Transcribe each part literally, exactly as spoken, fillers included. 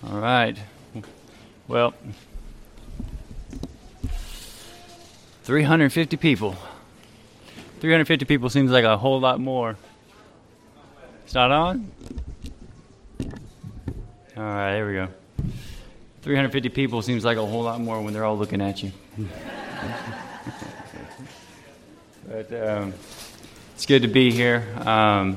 All right. Well, three hundred fifty people. three hundred fifty people seems like a whole lot more. It's not on? All right, there we go. three hundred fifty people seems like a whole lot more when they're all looking at you. But um, it's good to be here. Um,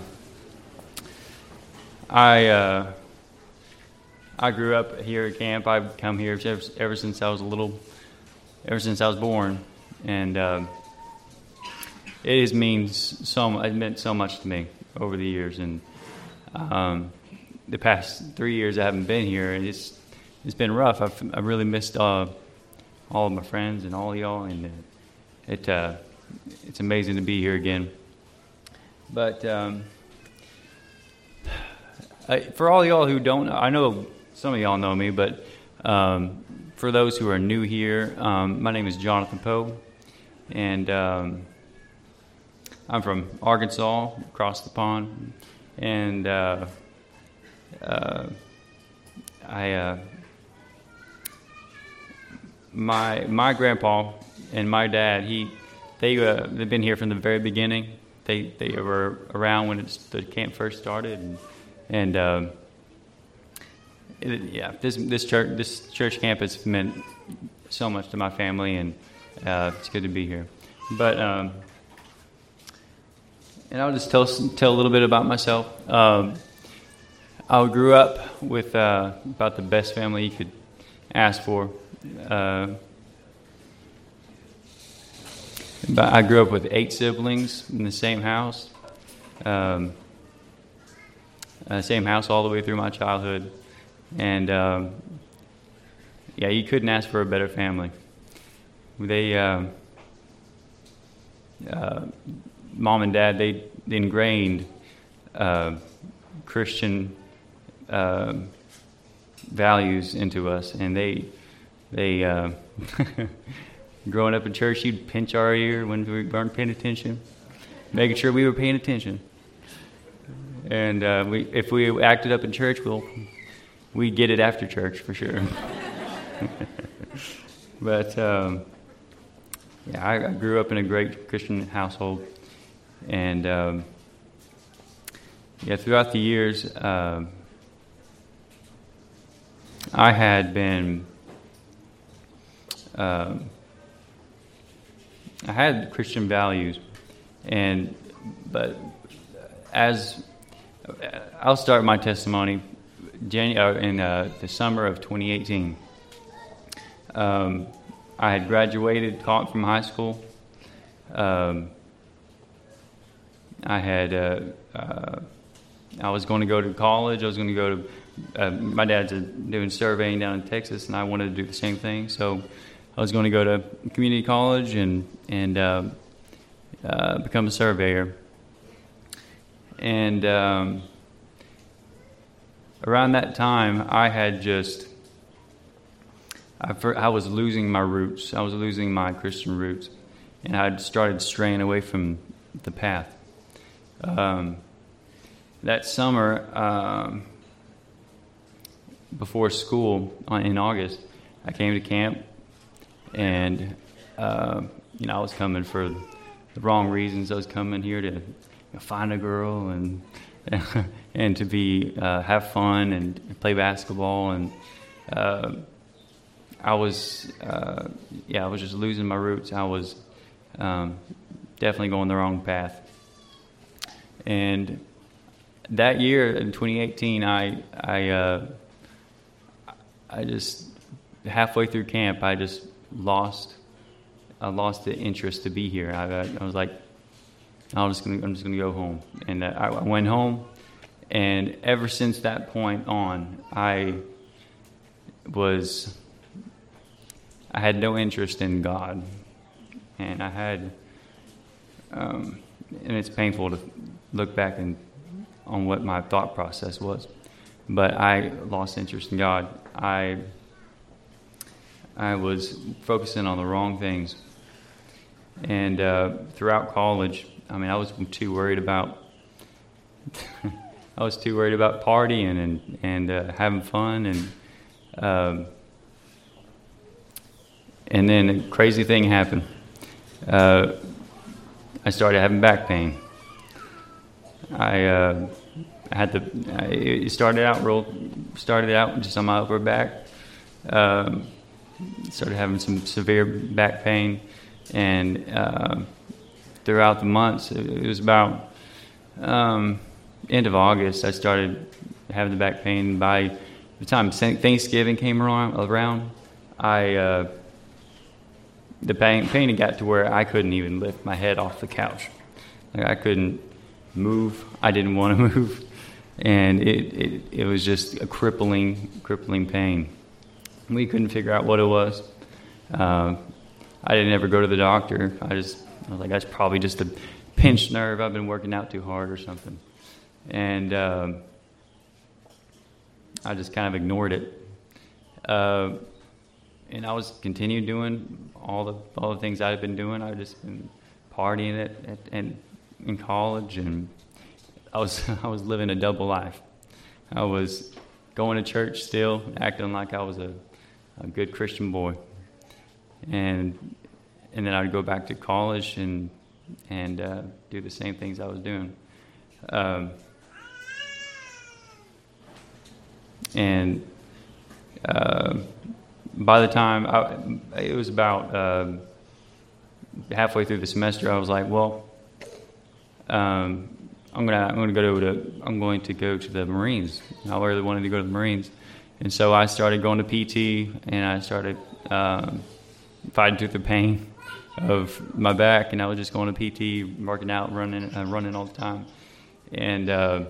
I uh, I grew up here at camp. I've come here ever, ever since I was a little, ever since I was born, and uh, it is means so. It meant so much to me over the years, and um, the past three years I haven't been here, and it's it's been rough. I've I really missed uh, all of my friends and all of y'all, and it uh, it's amazing to be here again. But um, I, for all y'all who don't, I know some of y'all know me, but um, for those who are new here, um, my name is Jonathan Poe, and um, I'm from Arkansas, across the pond, and uh, uh, I uh, my my grandpa and my dad, he they uh, they've been here from the very beginning. They they were around when it's, the camp first started, and and um, it, yeah, this this church this church campus meant so much to my family, and uh, it's good to be here. But um, and I'll just tell tell a little bit about myself. Um, I grew up with uh, about the best family you could ask for. Uh, But I grew up with eight siblings in the same house, um, uh, same house all the way through my childhood, and um, yeah, you couldn't ask for a better family. They, uh, uh, mom and dad, they ingrained uh, Christian uh, values into us, and they, they. Uh, Growing up in church, you'd pinch our ear when we weren't paying attention, making sure we were paying attention. And uh, we, if we acted up in church, we'll we'd get it after church for sure. But um, yeah, I, I grew up in a great Christian household, and um, yeah, throughout the years, uh, I had been. Uh, I had Christian values, and but as I'll start my testimony January, in uh, the summer of twenty eighteen. Um, I had graduated, taught from high school. Um, I had uh, uh, I was going to go to college. I was going to go to uh, my dad's doing surveying down in Texas, and I wanted to do the same thing. So I was going to go to community college and and uh, uh, become a surveyor. And um, around that time, I had just I, I was losing my roots. I was losing my Christian roots, and I had started straying away from the path. Um, that summer, um, before school in August, I came to camp. And, uh, you know, I was coming for the wrong reasons. I was coming here to you know, find a girl and and to be uh, have fun and play basketball. And uh, I was, uh, yeah, I was just losing my roots. I was um, definitely going the wrong path. And that year in twenty eighteen, I I uh, I just halfway through camp, I just lost I lost the interest to be here. I, I was like, I'm just gonna I'm just gonna go home, and uh, I, I went home, and ever since that point on, I was I had no interest in God, and I had um, and it's painful to look back and on what my thought process was, but I lost interest in God. I I was focusing on the wrong things. And uh, throughout college, I mean, I was too worried about, I was too worried about partying and, and uh, having fun. And Um, and then a crazy thing happened. Uh, I started having back pain. I uh, had the. I, it started out real. Started out just on my upper back. Um, started having some severe back pain, and uh, throughout the months, it, it was about um, end of August. I started having the back pain. By the time Thanksgiving came around, around I uh, the pain pain had got to where I couldn't even lift my head off the couch. Like I couldn't move. I didn't want to move, and it, it it was just a crippling crippling pain. We couldn't figure out what it was. Uh, I didn't ever go to the doctor. I just I was like, that's probably just a pinched nerve. I've been working out too hard or something, and um, I just kind of ignored it. Uh, and I was continued doing all the all the things I had been doing. I had just been partying it at, and in college, and I was I was living a double life. I was going to church still, acting like I was a, a good Christian boy, and and then I'd go back to college and and uh, do the same things I was doing. Um, and uh, by the time I, it was about uh, halfway through the semester, I was like, well, um, I'm gonna I'm gonna go to the, I'm going to go to the Marines. I really wanted to go to the Marines, and so I started going to P T, and I started um, fighting through the pain of my back, and I was just going to P T, working out, running, uh, running all the time, and uh,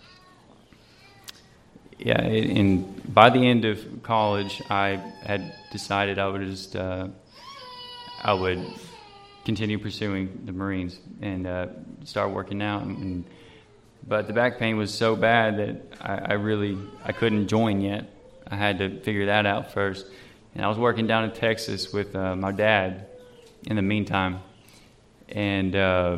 yeah. And by the end of college, I had decided I would just uh, I would continue pursuing the Marines and uh, start working out. And, and but the back pain was so bad that I, I really I couldn't join yet. I had to figure that out first. And I was working down in Texas with uh, my dad in the meantime, and uh,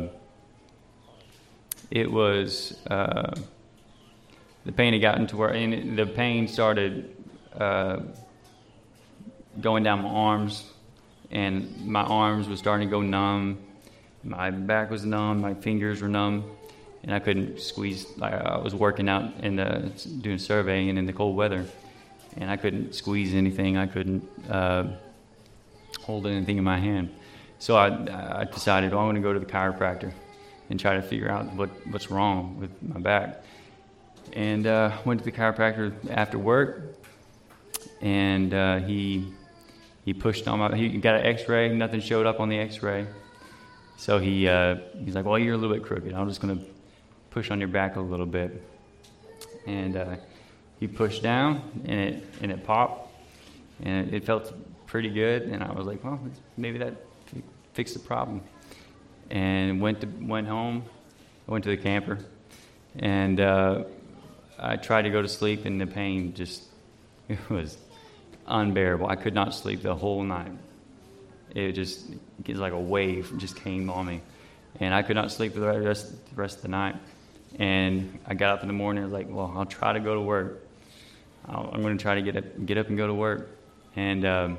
it was uh, the pain had gotten to where and it, the pain started uh, going down my arms. And my arms were starting to go numb. My back was numb. My fingers were numb, and I couldn't squeeze. Like I was working out and doing surveying and in the cold weather, and I couldn't squeeze anything. I couldn't uh, hold anything in my hand. So I, I decided, well, I'm going to go to the chiropractor and try to figure out what, what's wrong with my back. And uh, went to the chiropractor after work, and uh, he. He pushed on my, he got an x-ray, nothing showed up on the x-ray. So he uh, he's like, well, you're a little bit crooked. I'm just going to push on your back a little bit. And uh, he pushed down, and it and it popped, and it, it felt pretty good. And I was like, well, maybe that fixed the problem. And went to went home, I went to the camper, and uh, I tried to go to sleep, and the pain just, it was unbearable. I could not sleep the whole night. It just, it was like a wave just came on me, and I could not sleep for the rest, the rest of the night. And I got up in the morning. I was like, well, I'll try to go to work. I'll, I'm going to try to get up, get up and go to work. And um,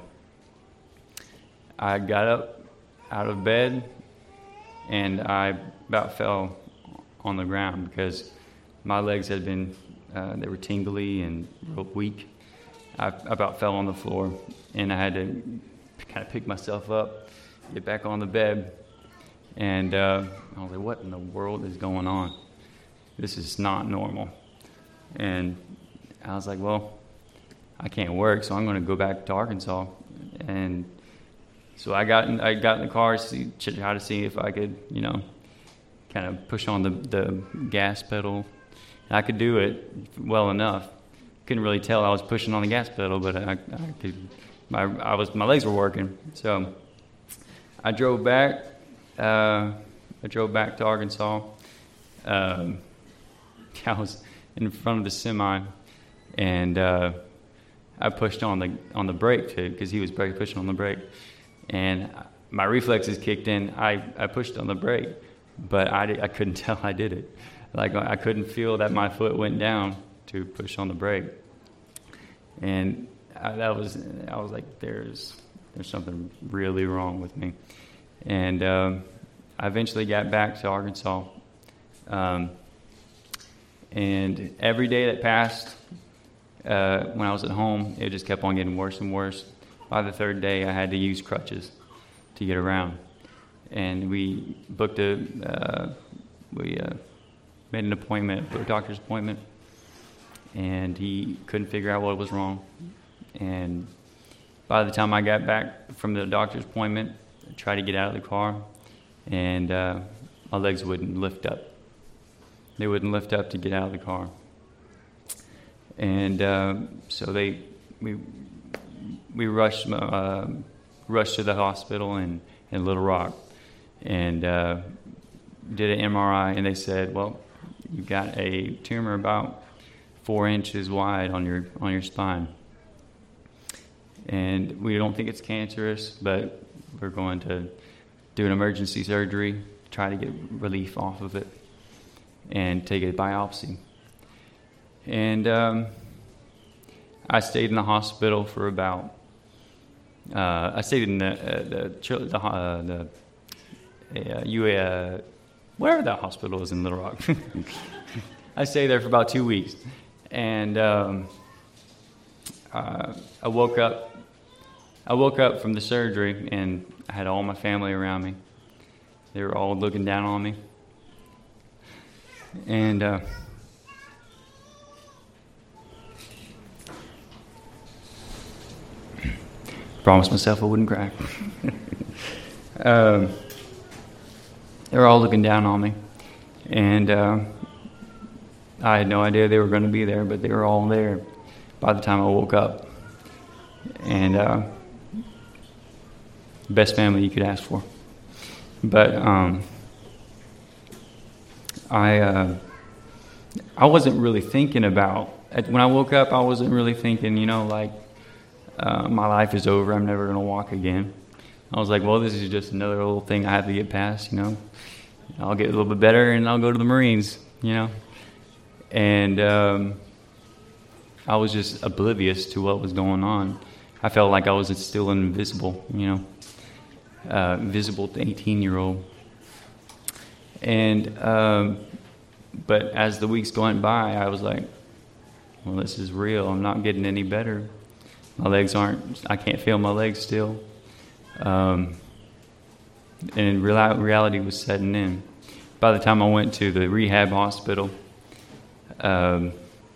I got up out of bed, and I about fell on the ground because my legs had been, uh, they were tingly and real weak. I about fell on the floor, and I had to kind of pick myself up, get back on the bed, and uh, I was like, what in the world is going on? This is not normal. And I was like, well, I can't work, so I'm going to go back to Arkansas. And so I got in, I got in the car to try to see if I could, you know, kind of push on the, the gas pedal. And I could do it well enough. Couldn't really tell I was pushing on the gas pedal, but I, I could. My I was my legs were working, so I drove back. Uh, I drove back to Arkansas. Um, I was in front of the semi, and uh, I pushed on the on the brake too because he was pushing on the brake, and my reflexes kicked in. I, I pushed on the brake, but I I couldn't tell I did it. Like I couldn't feel that my foot went down to push on the brake. And I, that was I was like, there's there's something really wrong with me, and um, I eventually got back to Arkansas, um, and every day that passed, uh, when I was at home, it just kept on getting worse and worse. By the third day, I had to use crutches to get around, and we booked a uh, we uh, made an appointment, a doctor's appointment, and he couldn't figure out what was wrong. And by the time I got back from the doctor's appointment, I tried to get out of the car, and uh, my legs wouldn't lift up. They wouldn't lift up to get out of the car. And uh, so they we we rushed uh, rushed to the hospital in, in Little Rock, and uh, did an M R I, and they said, well, you've got a tumor about four inches wide on your on your spine. And we don't think it's cancerous, but we're going to do an emergency surgery, try to get relief off of it, and take a biopsy. And um, I stayed in the hospital for about, uh, I stayed in the, uh, the, the, uh, the uh, U A, uh, wherever that hospital is in Little Rock. I stayed there for about two weeks. And um, uh, I woke up. I woke up from the surgery, and I had all my family around me. They were all looking down on me. And uh, promised myself I wouldn't cry. um, they were all looking down on me. And uh, I had no idea they were going to be there, but they were all there by the time I woke up. And uh, best family you could ask for. But um, I uh, I wasn't really thinking about, when I woke up, I wasn't really thinking, you know, like, uh, my life is over, I'm never going to walk again. I was like, well, this is just another little thing I have to get past, you know. I'll get a little bit better, and I'll go to the Marines, you know. And um, I was just oblivious to what was going on. I felt like I was still invisible, you know. Uh, visible eighteen-year-old. And, um, but as the weeks went by, I was like, well, this is real. I'm not getting any better. My legs aren't, I can't feel my legs still. Um, and real, reality was setting in. By the time I went to the rehab hospital, um,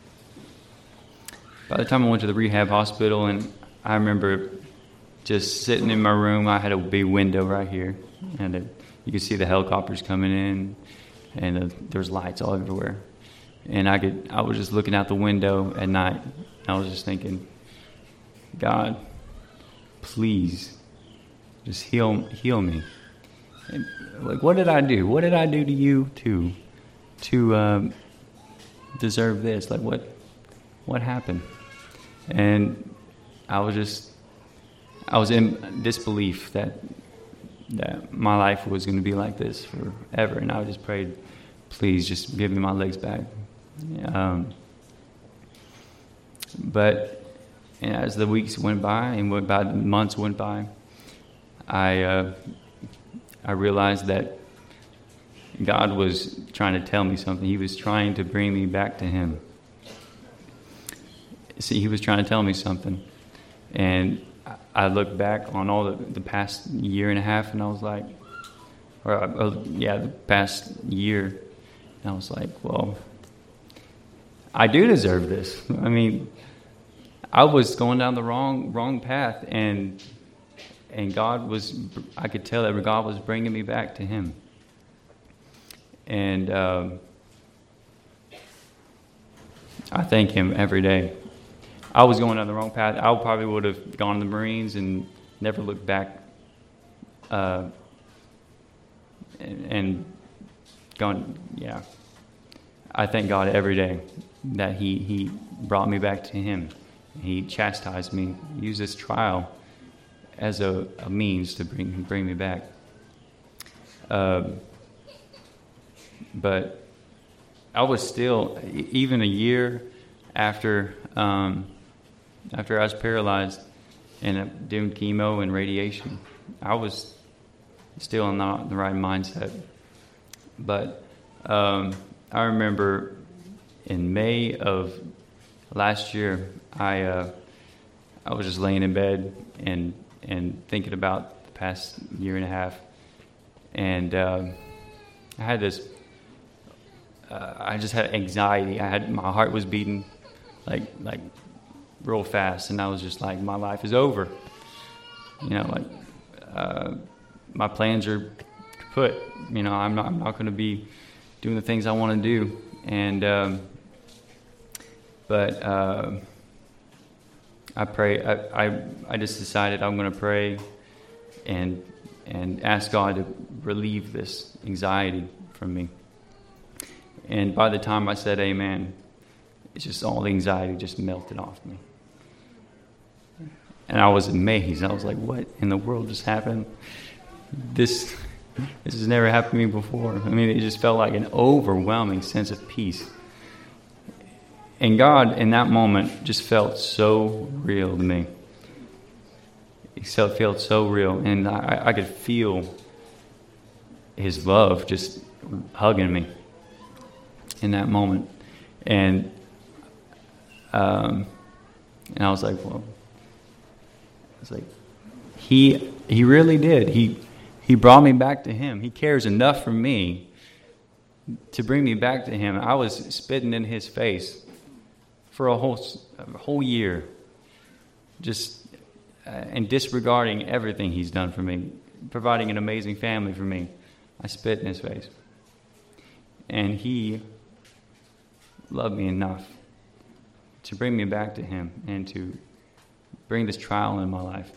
by the time I went to the rehab hospital, and I remember just sitting in my room. I had a big window right here, and it, you could see the helicopters coming in, and uh, there was lights all everywhere. And I could, I was just looking out the window at night, and I was just thinking, God, please, just heal, heal me. And, like, what did I do? What did I do to you to, to um, deserve this? Like, what, what happened? And I was just. I was in disbelief that that my life was going to be like this forever, and I just prayed, please, just give me my legs back. Um, but and as the weeks went by and went by, the months went by, I uh, I realized that God was trying to tell me something. He was trying to bring me back to Him. See, He was trying to tell me something, and I look back on all the, the past year and a half, and I was like, or uh, yeah, the past year, and I was like, well, I do deserve this. I mean, I was going down the wrong wrong path, and and God was, I could tell that God was bringing me back to Him. And um, I thank Him every day. I was going down the wrong path. I probably would have gone to the Marines and never looked back, uh, and, and gone, yeah. I thank God every day that He, he brought me back to Him. He chastised me, used this trial as a, a means to bring bring me back. Uh, but I was still, even a year after... Um, after I was paralyzed and doing chemo and radiation, I was still not in the right mindset. But um, I remember in May of last year, I uh, I was just laying in bed and and thinking about the past year and a half, and um, I had this. Uh, I just had anxiety. I had my heart was beating like like real fast, and I was just like, my life is over. You know, like uh, my plans are kaput. You know, I'm not I'm not going to be doing the things I want to do, and um, but uh, I pray. I, I I just decided I'm going to pray and and ask God to relieve this anxiety from me. And by the time I said amen, it's just all the anxiety just melted off me. And I was amazed. I was like, what in the world just happened? This this has never happened to me before. I mean, it just felt like an overwhelming sense of peace. And God, in that moment, just felt so real to me. It felt, felt so real. And I, I could feel His love just hugging me in that moment. And um, and I was like, well, I was like, he he really did. He he brought me back to Him. He cares enough for me to bring me back to Him. I was spitting in His face for a whole a whole year, just uh, and disregarding everything He's done for me, providing an amazing family for me. I spit in His face, and He loved me enough to bring me back to Him and to bring this trial in my life.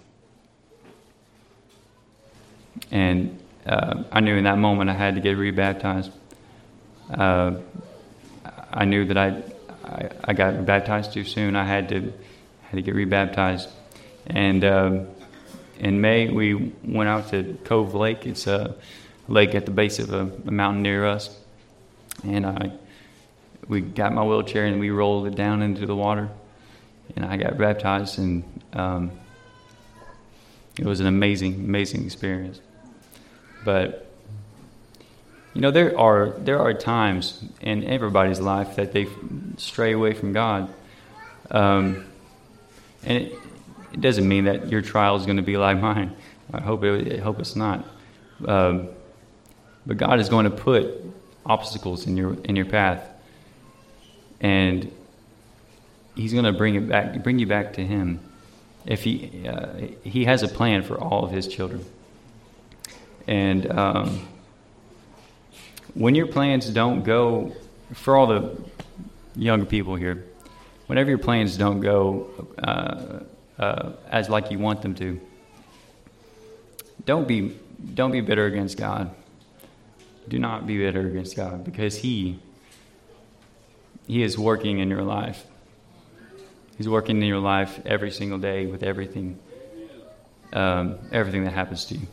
And uh, I knew in that moment I had to get rebaptized. Uh, I knew that I, I I got baptized too soon. I had to had to get rebaptized. And um, in May we went out to Cove Lake. It's a lake at the base of a, a mountain near us. And I we got my wheelchair and we rolled it down into the water. And I got baptized, and um, it was an amazing, amazing experience. But you know, there are there are times in everybody's life that they stray away from God, um, and it, it doesn't mean that your trial is going to be like mine. I hope it, I hope it's not. Um, but God is going to put obstacles in your in your path, and He's going to bring it back, bring you back to Him. If He uh, He has a plan for all of His children, and um, when your plans don't go, for all the younger people here, whenever your plans don't go uh, uh, as like you want them to, don't be don't be bitter against God. Do not be bitter against God, because He He is working in your life. He's working in your life every single day with everything, um, everything that happens to you.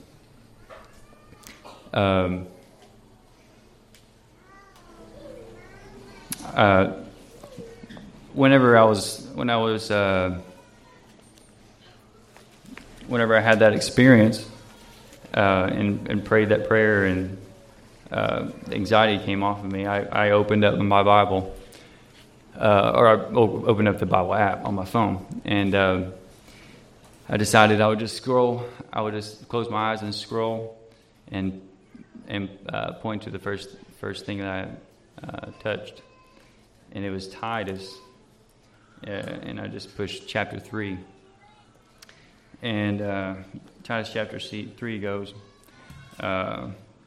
Um, uh, whenever I was, when I was, uh, whenever I had that experience uh, and, and prayed that prayer, and uh, the anxiety came off of me, I, I opened up my Bible. Uh, or I opened up the Bible app on my phone, and uh, I decided I would just scroll. I would just close my eyes and scroll, and and uh, point to the first first thing that I uh, touched, and it was Titus, uh, and I just pushed chapter three, and uh, Titus chapter three goes. Uh,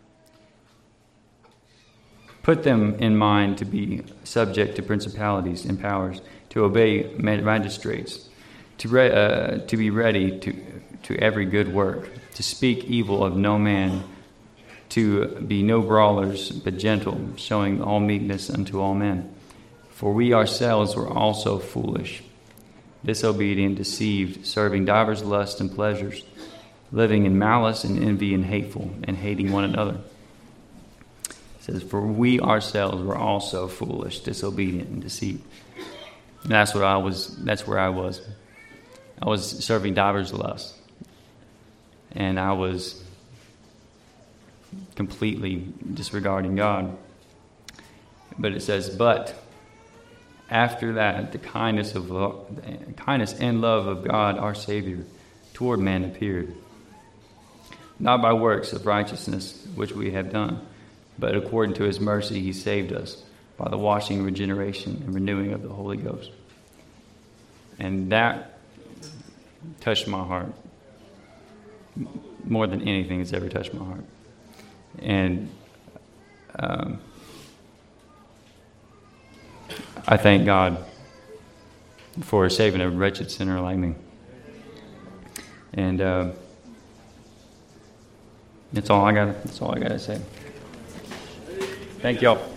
Put them in mind to be subject to principalities and powers, to obey magistrates, to re- uh, to be ready to to every good work, to speak evil of no man, to be no brawlers, but gentle, showing all meekness unto all men. For we ourselves were also foolish, disobedient, deceived, serving divers lusts and pleasures, living in malice and envy and hateful, and hating one another. It says, for we ourselves were also foolish, disobedient, and deceived. And that's what I was. That's where I was. I was serving divers lusts, and I was completely disregarding God. But it says, but after that, the kindness of lo- the kindness and love of God, our Savior, toward man appeared, not by works of righteousness which we have done, but according to his mercy he saved us by the washing, regeneration, and renewing of the Holy Ghost. And that touched my heart more than anything has ever touched my heart. And um, I thank God for saving a wretched sinner like me. And uh, that's all I got. That's all I got to say. Thank y'all.